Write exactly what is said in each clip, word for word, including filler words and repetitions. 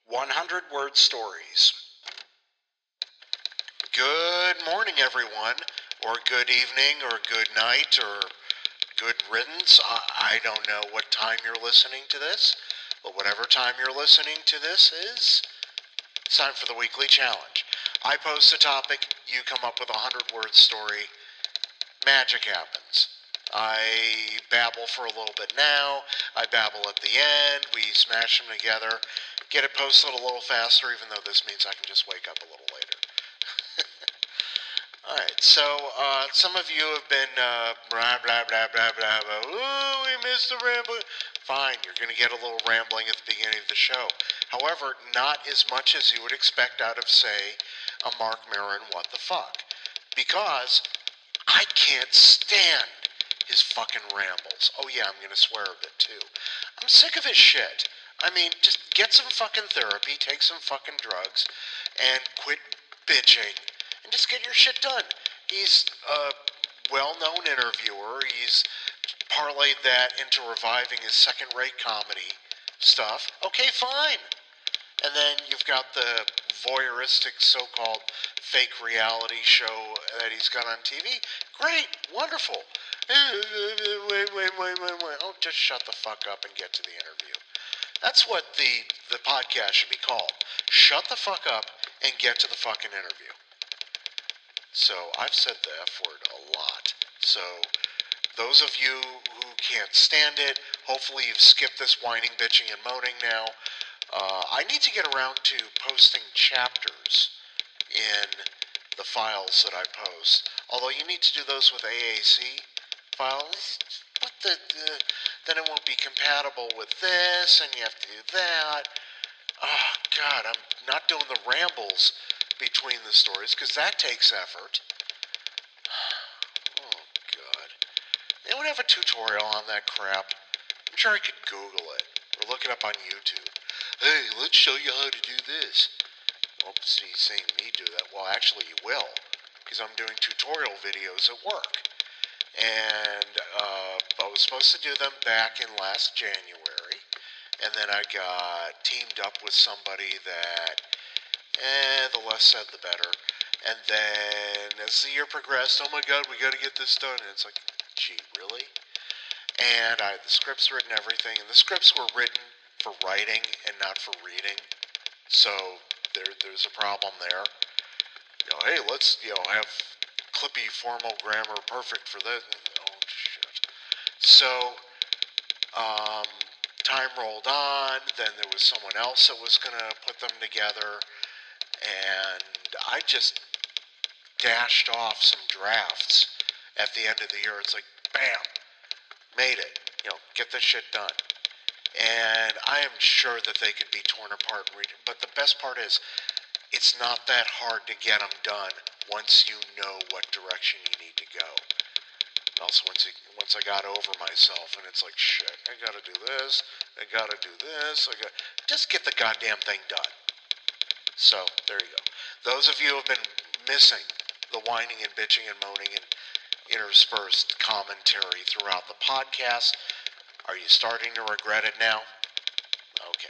one hundred word stories. Good morning, everyone, or good evening, or good night, or good riddance. I, I don't know what time you're listening to this, but whatever time you're listening to this is, it's time for the weekly challenge. I post a topic, you come up with a one hundred word story, magic happens. I babble for a little bit now, I babble at the end, we smash them together, get it posted a little faster, even though this means I can just wake up a little later. Alright, so uh, some of you have been uh, blah, blah, blah, blah, blah, blah, ooh, we missed the ramble. Fine, you're going to get a little rambling at the beginning of the show. However, not as much as you would expect out of, say, a Mark Maron what the fuck. Because I can't stand his fucking rambles. Oh yeah, I'm going to swear a bit too. I'm sick of his shit. I mean, just get some fucking therapy, take some fucking drugs, and quit bitching, and just get your shit done. He's a well-known interviewer. He's parlayed that into reviving his second-rate comedy stuff. Okay, fine. And then you've got the voyeuristic so-called fake reality show that he's got on T V. Great, wonderful. Wait, wait, wait, wait, wait. Oh, just shut the fuck up and get to the interview. That's what the, the podcast should be called. Shut the fuck up and get to the fucking interview. So, I've said the F word a lot. So, those of you who can't stand it, hopefully you've skipped this whining, bitching, and moaning now. Uh, I need to get around to posting chapters in the files that I post. Although you need to do those with A A C files. What the, the, then it won't be compatible with this, and you have to do that. Oh, God, I'm not doing the rambles between the stories, because that takes effort. Oh, God. Anyone have a tutorial on that crap? I'm sure I could Google it, or look it up on YouTube. Hey, let's show you how to do this. Well, see, seeing me do that. Well, actually, you will, because I'm doing tutorial videos at work. And uh, I was supposed to do them back in last January, and then I got teamed up with somebody that, eh, the less said the better. And then as the year progressed, oh my God, we got to get this done. And it's like, gee, really? And I had the scripts written, everything, and the scripts were written for writing and not for reading. So there, there's a problem there. You know, hey, let's, you know, have clippy formal grammar perfect for this. Oh, shit. So, um, time rolled on, then there was someone else that was going to put them together, and I just dashed off some drafts at the end of the year. It's like, bam, made it. You know, get this shit done. And I am sure that they could be torn apart and read it. But the best part is, it's not that hard to get them done once you know what direction you need to go. Also, once, it, once I got over myself, and it's like, shit, I gotta do this, I gotta do this, I got just get the goddamn thing done. So, there you go. Those of you who have been missing the whining and bitching and moaning and interspersed commentary throughout the podcast, are you starting to regret it now? Okay.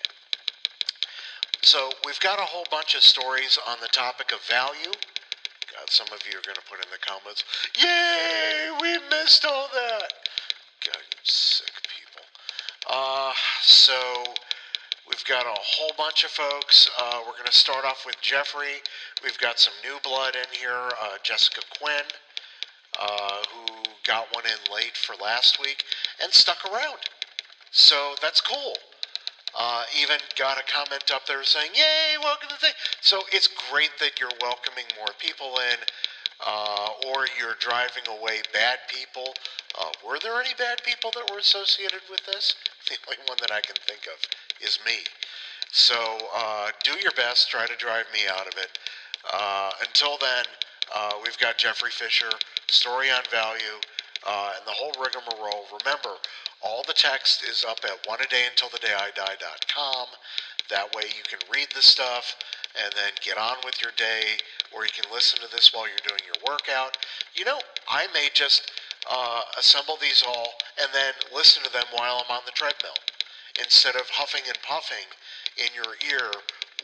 So, we've got a whole bunch of stories on the topic of value. God, some of you are going to put in the comments, yay, we missed all that. God, you sick people. Uh, so, we've got a whole bunch of folks. Uh, we're going to start off with Jeffrey. We've got some new blood in here, uh, Jessica Quinn, uh, who got one in late for last week and stuck around. So that's cool. Uh, even got a comment up there saying, yay, welcome to the thing. So it's great that you're welcoming more people in, uh, or you're driving away bad people. Uh, were there any bad people that were associated with this? The only one that I can think of is me. So uh, do your best, try to drive me out of it. Uh, until then, uh, we've got Jeffrey Fisher, Story on Value, uh, and the whole rigmarole. Remember, all the text is up at one a day until the day I die dot com. That way you can read the stuff and then get on with your day, or you can listen to this while you're doing your workout. You know, I may just uh, assemble these all and then listen to them while I'm on the treadmill, instead of huffing and puffing in your ear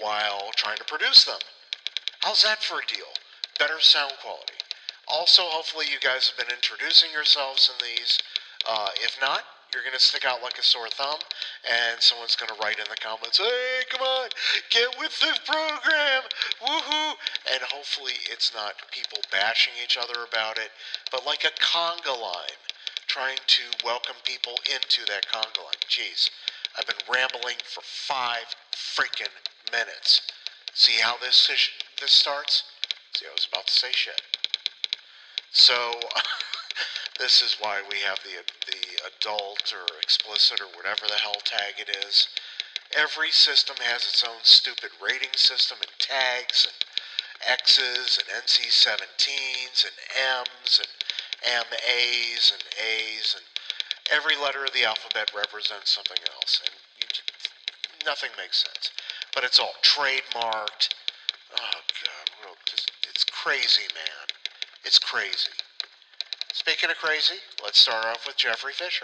while trying to produce them. How's that for a deal? Better sound quality. Also, hopefully you guys have been introducing yourselves in these. Uh, if not, you're going to stick out like a sore thumb, and someone's going to write in the comments, hey, come on, get with the program, woohoo! And hopefully it's not people bashing each other about it, but like a conga line, trying to welcome people into that conga line. Jeez, I've been rambling for five freaking minutes. See how this this starts? See, I was about to say shit. So, this is why we have the the adult or explicit or whatever the hell tag it is. Every system has its own stupid rating system and tags and X's and N C seventeens and M's and M A's and A's, and every letter of the alphabet represents something else, and you just, nothing makes sense. But it's all trademarked. Oh, God, just, it's crazy, man. It's crazy. Speaking of crazy, let's start off with Jeffrey Fisher.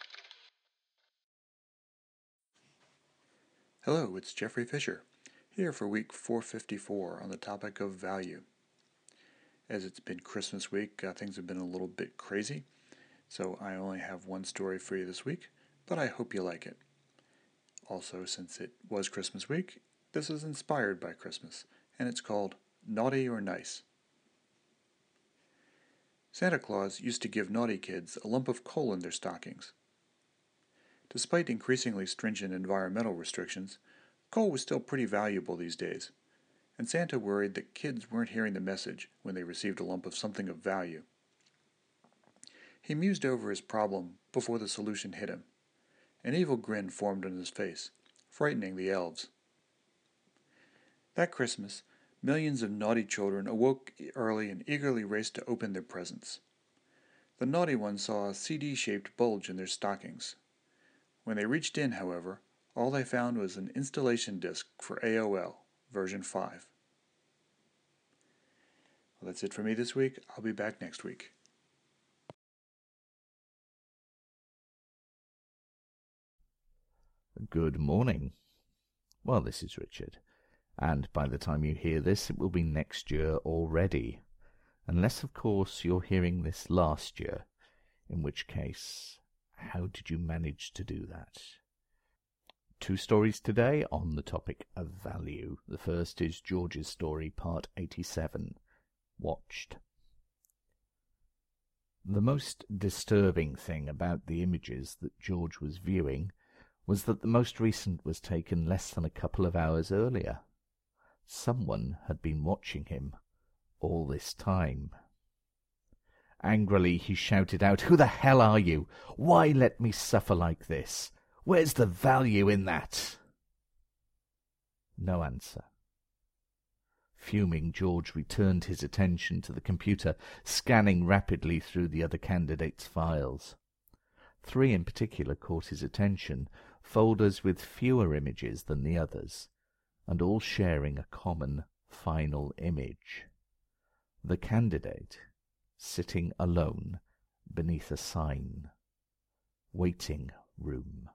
Hello, it's Jeffrey Fisher, here for week four fifty-four on the topic of value. As it's been Christmas week, uh, things have been a little bit crazy, so I only have one story for you this week, but I hope you like it. Also, since it was Christmas week, this is inspired by Christmas, and it's called Naughty or Nice. Santa Claus used to give naughty kids a lump of coal in their stockings. Despite increasingly stringent environmental restrictions, coal was still pretty valuable these days, and Santa worried that kids weren't hearing the message when they received a lump of something of value. He mused over his problem before the solution hit him. An evil grin formed on his face, frightening the elves. That Christmas, millions of naughty children awoke early and eagerly raced to open their presents. The naughty ones saw a C D-shaped bulge in their stockings. When they reached in, however, all they found was an installation disk for A O L, version five. Well, that's it for me this week. I'll be back next week. Good morning. Well, this is Richard, and by the time you hear this, it will be next year already. Unless, of course, you're hearing this last year, in which case, how did you manage to do that? Two stories today on the topic of value. The first is George's story, part eighty-seven, Watched. The most disturbing thing about the images that George was viewing was that the most recent was taken less than a couple of hours earlier. Someone had been watching him all this time. Angrily he shouted out, "Who the hell are you? Why let me suffer like this? Where's the value in that?" No answer. Fuming, George returned his attention to the computer, scanning rapidly through the other candidates' files. Three in particular caught his attention, folders with fewer images than the others, and all sharing a common final image. The candidate sitting alone beneath a sign. Waiting room.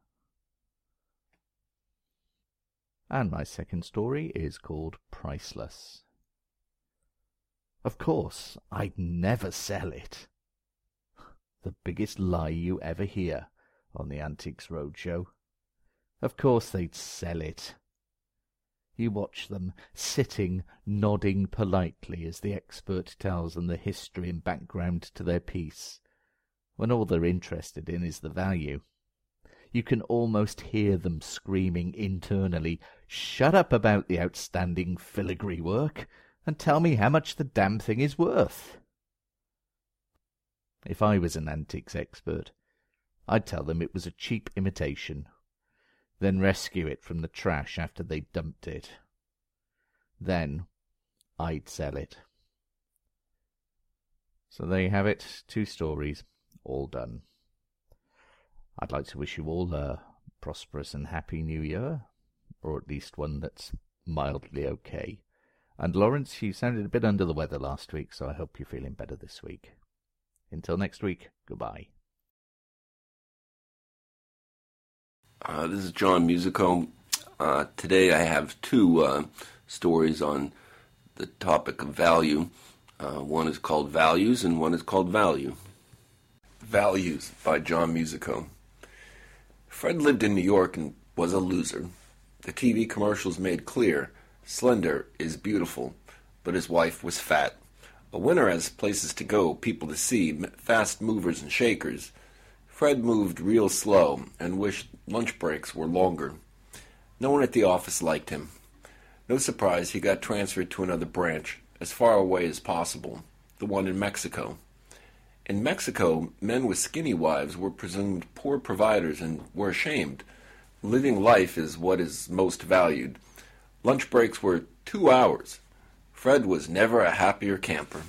And my second story is called Priceless. Of course, I'd never sell it. The biggest lie you ever hear on the Antiques Roadshow. Of course they'd sell it. You watch them, sitting, nodding politely as the expert tells them the history and background to their piece, when all they're interested in is the value. You can almost hear them screaming internally, "Shut up about the outstanding filigree work, and tell me how much the damn thing is worth." If I was an antiques expert, I'd tell them it was a cheap imitation, then rescue it from the trash after they'd dumped it. Then I'd sell it. So there you have it, two stories, all done. I'd like to wish you all a prosperous and happy new year, or at least one that's mildly okay. And Lawrence, you sounded a bit under the weather last week, so I hope you're feeling better this week. Until next week, goodbye. Uh, this is John Musico. Uh, today I have two uh, stories on the topic of value. Uh, one is called Values and one is called Value. Values by John Musico. Fred lived in New York and was a loser. The T V commercials made clear, slender is beautiful, but his wife was fat. A winner has places to go, people to see, fast movers and shakers. Fred moved real slow and wished lunch breaks were longer. No one at the office liked him. No surprise, he got transferred to another branch, as far away as possible, the one in Mexico. In Mexico, men with skinny wives were presumed poor providers and were ashamed. Living life is what is most valued. Lunch breaks were two hours. Fred was never a happier camper.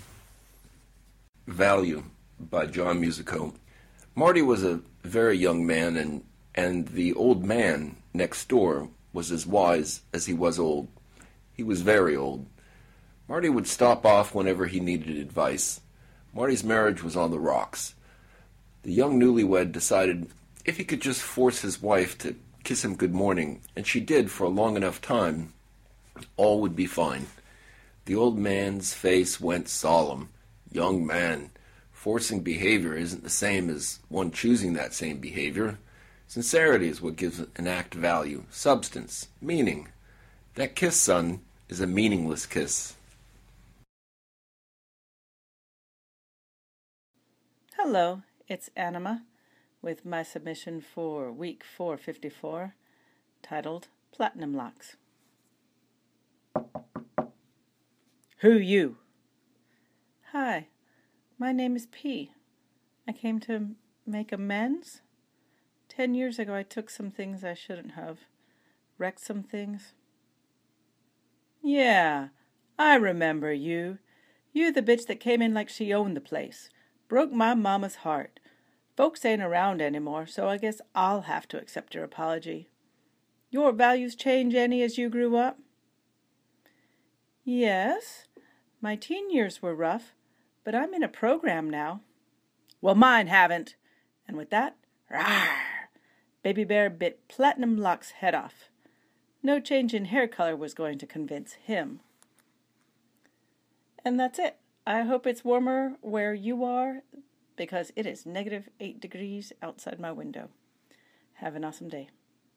Value by John Musico. Marty was a very young man, and, and the old man next door was as wise as he was old. He was very old. Marty would stop off whenever he needed advice. Marty's marriage was on the rocks. The young newlywed decided if he could just force his wife to kiss him good morning, and she did for a long enough time, all would be fine. The old man's face went solemn. Young man, forcing behavior isn't the same as one choosing that same behavior. Sincerity is what gives an act value, substance, meaning. That kiss, son, is a meaningless kiss. Hello, it's Anima with my submission for week four fifty-four, titled Platinum Locks. Who you? Hi, my name is P. I came to make amends. Ten years ago I took some things I shouldn't have. Wrecked some things. Yeah, I remember you. You the bitch that came in like she owned the place. Broke my mama's heart. Folks ain't around anymore, so I guess I'll have to accept your apology. Your values change any as you grew up? Yes. My teen years were rough, but I'm in a program now. Well, mine haven't. And with that, rawr, Baby Bear bit Platinum Lock's head off. No change in hair color was going to convince him. And that's it. I hope it's warmer where you are, because it is negative eight degrees outside my window. Have an awesome day.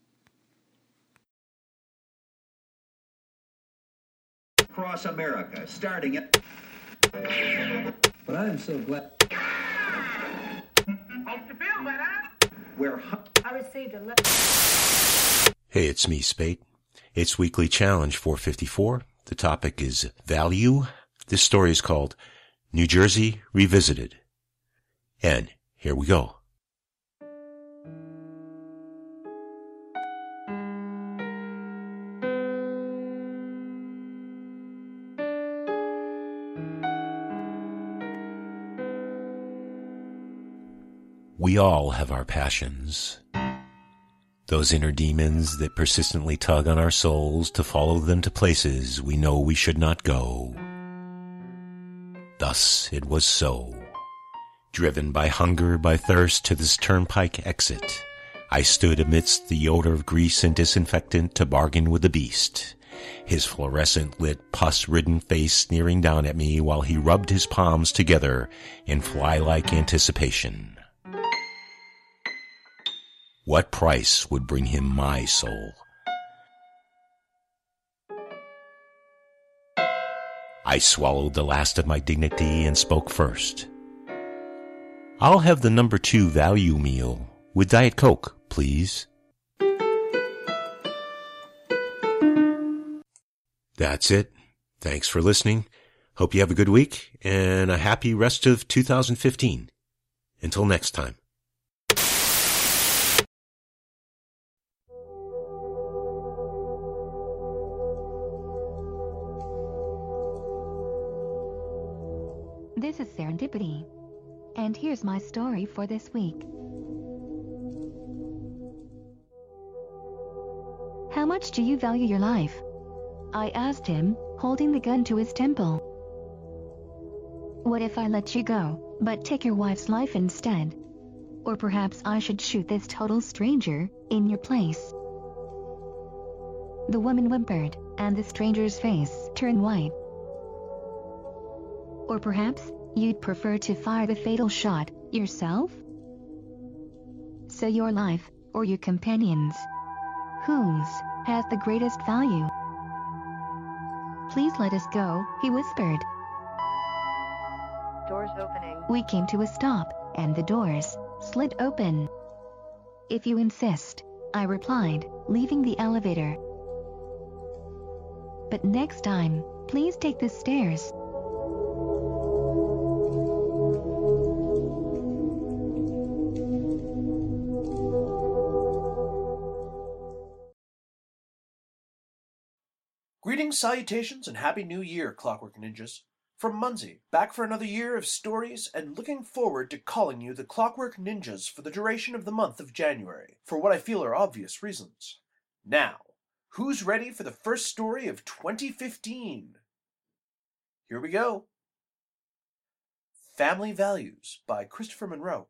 Across America, starting at... But I'm so glad... Hope you feel better. Where... I received a letter... Hey, it's me, Spate. It's Weekly Challenge four fifty-four. The topic is value. This story is called New Jersey Revisited. And here we go. We all have our passions. Those inner demons that persistently tug on our souls to follow them to places we know we should not go. Thus it was so. Driven by hunger, by thirst to this turnpike exit, I stood amidst the odor of grease and disinfectant to bargain with the beast, his fluorescent-lit, pus-ridden face sneering down at me while he rubbed his palms together in fly-like anticipation. What price would bring him my soul? I swallowed the last of my dignity and spoke first. I'll have the number two value meal with Diet Coke, please. That's it. Thanks for listening. Hope you have a good week and a happy rest of two thousand fifteen. Until next time. This is Serendipity, and here's my story for this week. How much do you value your life? I asked him, holding the gun to his temple. What if I let you go, but take your wife's life instead? Or perhaps I should shoot this total stranger in your place? The woman whimpered, and the stranger's face turned white. Or perhaps, you'd prefer to fire the fatal shot yourself? So your life, or your companion's, whose has the greatest value? Please let us go, he whispered. Doors opening. We came to a stop, and the doors slid open. If you insist, I replied, leaving the elevator. But next time, please take the stairs. Greetings, salutations, and Happy New Year, Clockwork Ninjas. From Munzie, back for another year of stories and looking forward to calling you the Clockwork Ninjas for the duration of the month of January, for what I feel are obvious reasons. Now, who's ready for the first story of twenty fifteen? Here we go. Family Values by Christopher Monroe.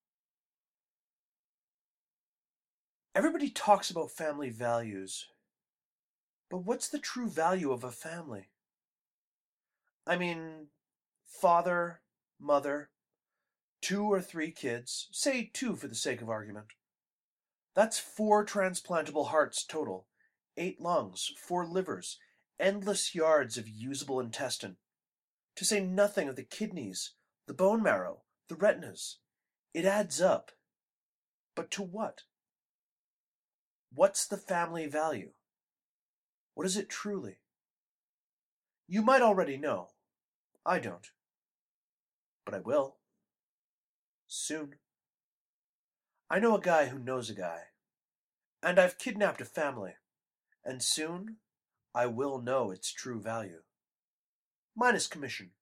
Everybody talks about family values. But what's the true value of a family? I mean, father, mother, two or three kids, say two for the sake of argument. That's four transplantable hearts total, eight lungs, four livers, endless yards of usable intestine. To say nothing of the kidneys, the bone marrow, the retinas. It adds up. But to what? What's the family value? What is it truly? You might already know. I don't. But I will. Soon. I know a guy who knows a guy. And I've kidnapped a family. And soon, I will know its true value. Minus commission.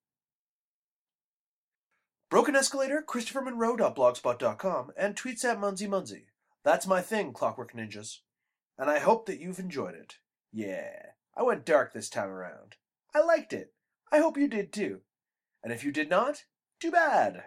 Broken Escalator, Christopher Monroe dot blogspot dot com, and tweets at Munzie Munzie. That's my thing, Clockwork Ninjas. And I hope that you've enjoyed it. Yeah, I went dark this time around. I liked it. I hope you did too. And if you did not, too bad.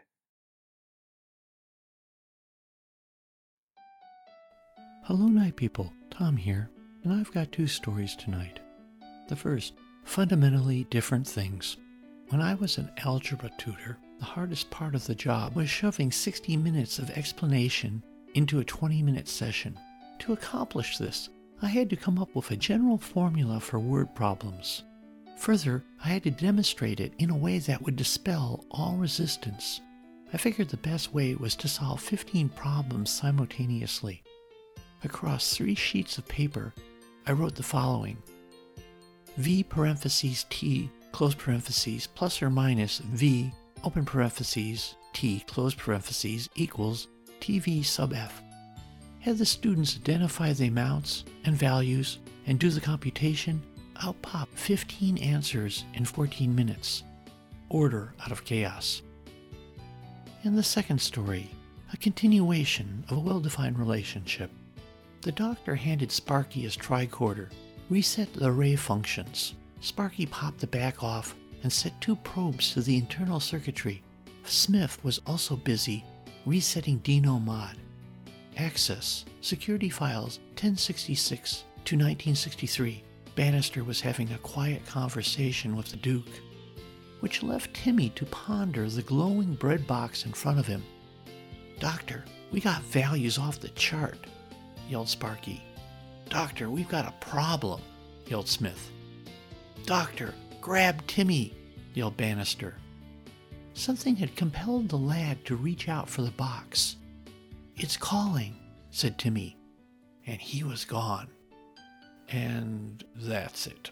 Hello, night people. Tom here, and I've got two stories tonight. The first, fundamentally different things. When I was an algebra tutor, the hardest part of the job was shoving sixty minutes of explanation into a twenty-minute session. To accomplish this, I had to come up with a general formula for word problems. Further, I had to demonstrate it in a way that would dispel all resistance. I figured the best way was to solve fifteen problems simultaneously. Across three sheets of paper, I wrote the following. V parentheses T, close parentheses, plus or minus V, open parentheses, T, close parentheses, equals T V sub F. Had the students identify the amounts and values and do the computation, out pop fifteen answers in fourteen minutes. Order out of chaos. And the second story, a continuation of a well-defined relationship. The doctor handed Sparky his tricorder, reset the array functions. Sparky popped the back off and set two probes to the internal circuitry. Smith was also busy resetting Dino Mod. Access, security files ten sixty-six to nineteen sixty-three. Bannister was having a quiet conversation with the Duke, which left Timmy to ponder the glowing bread box in front of him. Doctor, we got values off the chart, yelled Sparky. Doctor, we've got a problem, yelled Smith. Doctor, grab Timmy, yelled Bannister. Something had compelled the lad to reach out for the box. It's calling, said Timmy, and he was gone. And that's it.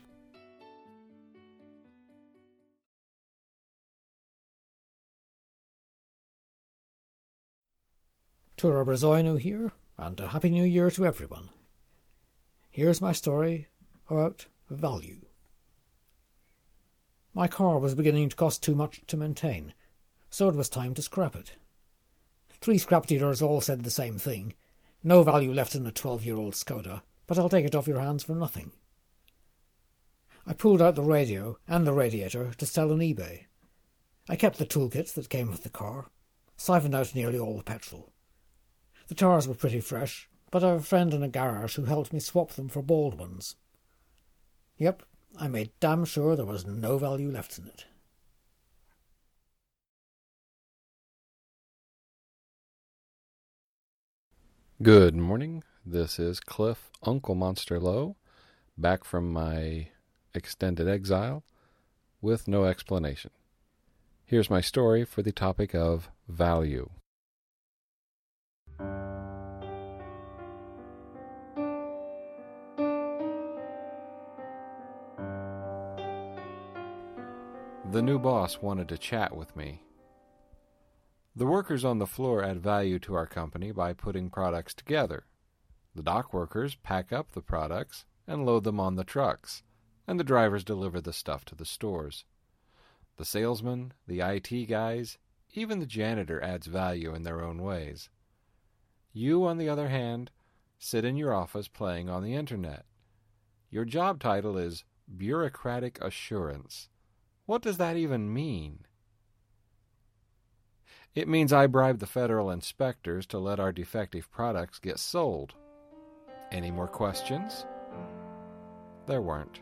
Tura Brazoino here, and a Happy New Year to everyone. Here's my story about value. My car was beginning to cost too much to maintain, so it was time to scrap it. Three scrap dealers all said the same thing. No value left in a twelve-year-old Skoda, but I'll take it off your hands for nothing. I pulled out the radio and the radiator to sell on eBay. I kept the toolkit that came with the car, siphoned out nearly all the petrol. The tires were pretty fresh, but I have a friend in a garage who helped me swap them for bald ones. Yep, I made damn sure there was no value left in it. Good morning. This is Cliff Uncle Monster Low, back from my extended exile with no explanation. Here's my story for the topic of value. The new boss wanted to chat with me. The workers on the floor add value to our company by putting products together. The dock workers pack up the products and load them on the trucks, and the drivers deliver the stuff to the stores. The salesman, the I T guys, even the janitor adds value in their own ways. You, on the other hand, sit in your office playing on the internet. Your job title is Bureaucratic Assurance. What does that even mean? It means I bribe the federal inspectors to let our defective products get sold. Any more questions? There weren't.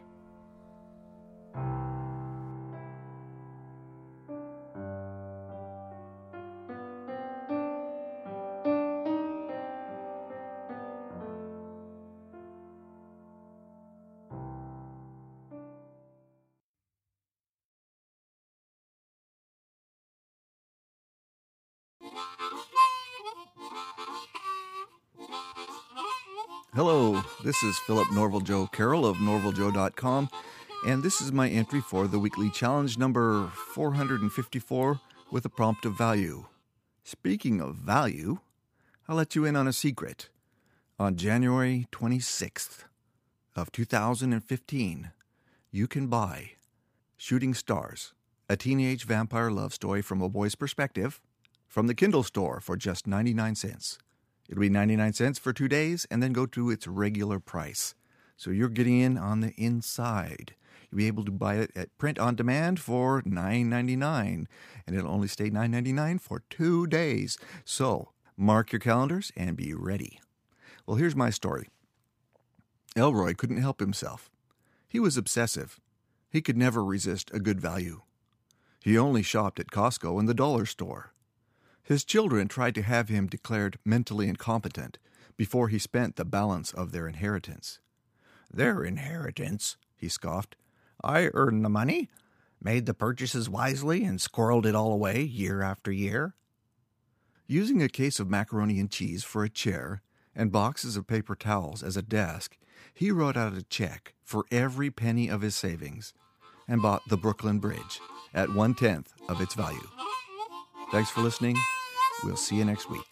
Hello, this is Philip Norval Joe Carroll of norval joe dot com, and this is my entry for the weekly challenge number four hundred fifty-four with a prompt of value. Speaking of value, I'll let you in on a secret. On January twenty-sixth of two thousand fifteen, you can buy Shooting Stars, a teenage vampire love story from a boy's perspective, from the Kindle store for just ninety-nine cents. It'll be ninety-nine cents for two days and then go to its regular price. So you're getting in on the inside. You'll be able to buy it at print on demand for nine ninety-nine, and it'll only stay nine ninety-nine for two days. So mark your calendars and be ready. Well, here's my story. Elroy couldn't help himself. He was obsessive. He could never resist a good value. He only shopped at Costco and the dollar store. His children tried to have him declared mentally incompetent before he spent the balance of their inheritance. "Their inheritance," he scoffed. "I earned the money, made the purchases wisely, and squirreled it all away year after year." Using a case of macaroni and cheese for a chair and boxes of paper towels as a desk, he wrote out a check for every penny of his savings and bought the Brooklyn Bridge at one-tenth of its value. Thanks for listening. We'll see you next week.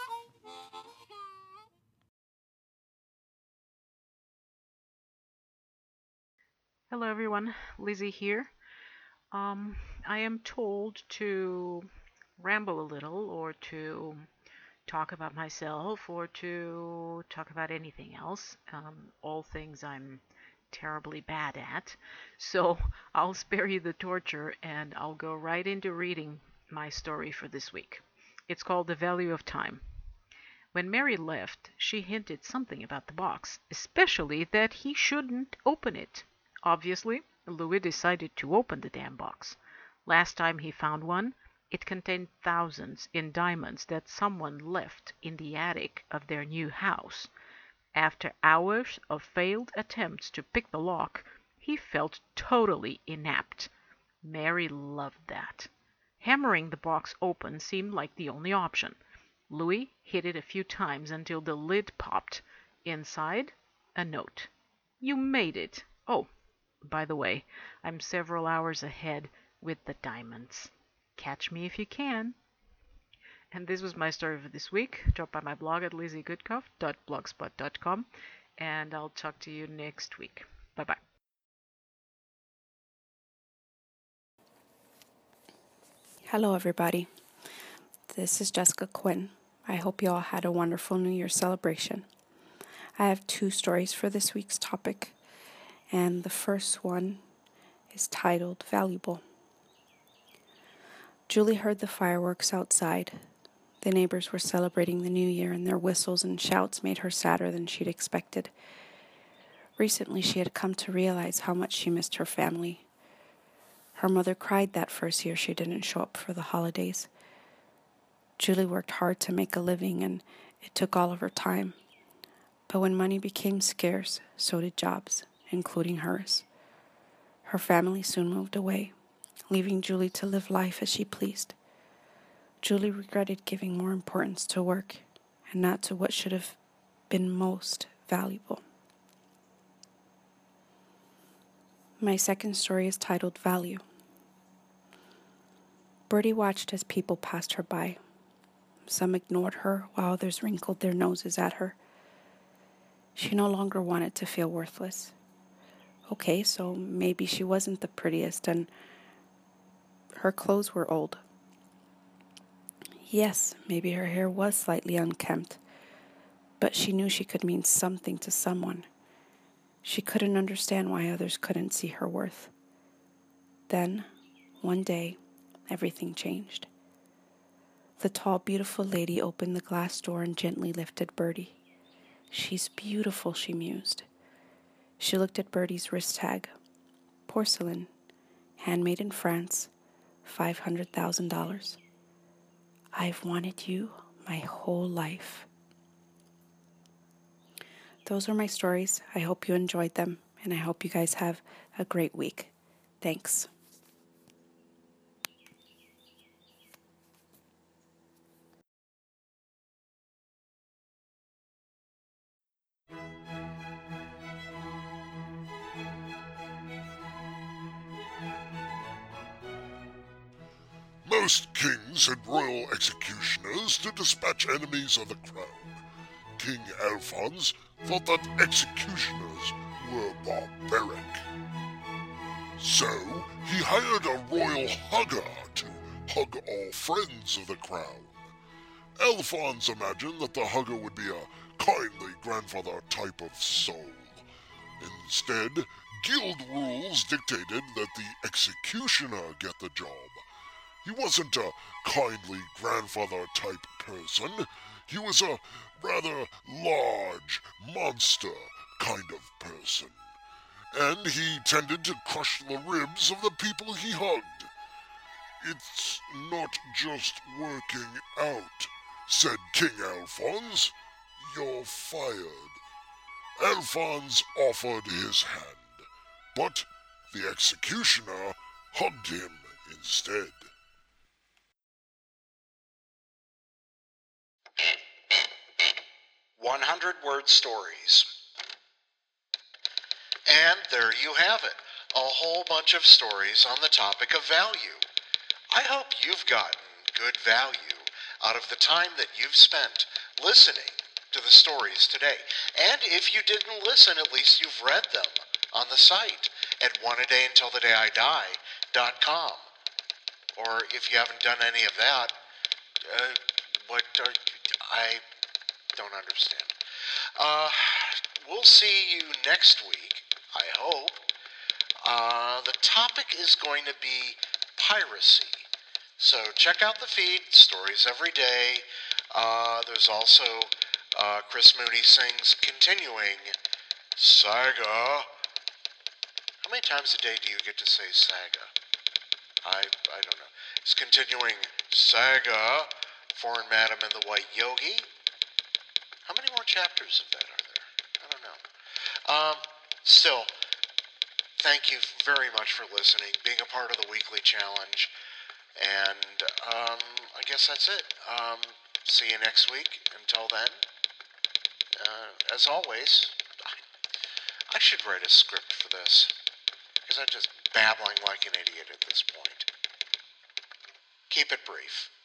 Hello everyone, Lizzie here. Um, I am told to ramble a little or to talk about myself or to talk about anything else, um, all things I'm terribly bad at. So I'll spare you the torture and I'll go right into reading my story for this week. It's called The Value of Time. When Mary left, she hinted something about the box, especially that he shouldn't open it. Obviously, Louis decided to open the damn box. Last time he found one, it contained thousands in diamonds that someone left in the attic of their new house. After hours of failed attempts to pick the lock, he felt totally inept. Mary loved that. Hammering the box open seemed like the only option. Louis hit it a few times until the lid popped. Inside, a note. "You made it. Oh, by the way, I'm several hours ahead with the diamonds. Catch me if you can." And this was my story for this week. Drop by my blog at lizzie goodcuff dot blogspot dot com, and I'll talk to you next week. Bye-bye. Hello, everybody. This is Jessica Quinn. I hope you all had a wonderful New Year celebration. I have two stories for this week's topic, and the first one is titled Valuable. Julie heard the fireworks outside. The neighbors were celebrating the new year, and their whistles and shouts made her sadder than she'd expected. Recently, she had come to realize how much she missed her family. Her mother cried that first year she didn't show up for the holidays. Julie worked hard to make a living, and it took all of her time. But when money became scarce, so did jobs, including hers. Her family soon moved away, leaving Julie to live life as she pleased. Julie regretted giving more importance to work and not to what should have been most valuable. My second story is titled Value. Bertie watched as people passed her by. Some ignored her while others wrinkled their noses at her. She no longer wanted to feel worthless. Okay, so maybe she wasn't the prettiest and her clothes were old. Yes, maybe her hair was slightly unkempt, but she knew she could mean something to someone. She couldn't understand why others couldn't see her worth. Then, one day, everything changed. The tall, beautiful lady opened the glass door and gently lifted Bertie. She's beautiful, she mused. She looked at Bertie's wrist tag. Porcelain, handmade in France, five hundred thousand dollars. I've wanted you my whole life. Those are my stories. I hope you enjoyed them, and I hope you guys have a great week. Thanks. Most kings had royal executioners to dispatch enemies of the crown. King Alphonse thought that executioners were barbaric. So he hired a royal hugger to hug all friends of the crown. Alphonse imagined that the hugger would be a kindly grandfather type of soul. Instead, guild rules dictated that the executioner get the job. He wasn't a kindly grandfather-type person. He was a rather large, monster kind of person. And he tended to crush the ribs of the people he hugged. It's not just working out, said King Alphonse. You're fired. Alphonse offered his hand, but the executioner hugged him instead. one hundred word stories. And there you have it, a whole bunch of stories on the topic of value. I hope you've gotten good value out of the time that you've spent listening to the stories today. And if you didn't listen, at least you've read them on the site at one a day until the day I die dot com. Or if you haven't done any of that, uh, what are, I don't understand. Uh, we'll see you next week, I hope. Uh, the topic is going to be piracy. So check out the feed, stories every day. Uh, there's also uh, Chris Mooney sings continuing Saga. How many times a day do you get to say Saga? I I don't know. It's continuing Saga, Foreign Madam and the White Yogi. How many more chapters of that are there? I don't know. Um, still, thank you very much for listening, being a part of the weekly challenge. And um, I guess that's it. Um, see you next week. Until then, uh, as always, I, I should write a script for this, because I'm just babbling like an idiot at this point. Keep it brief.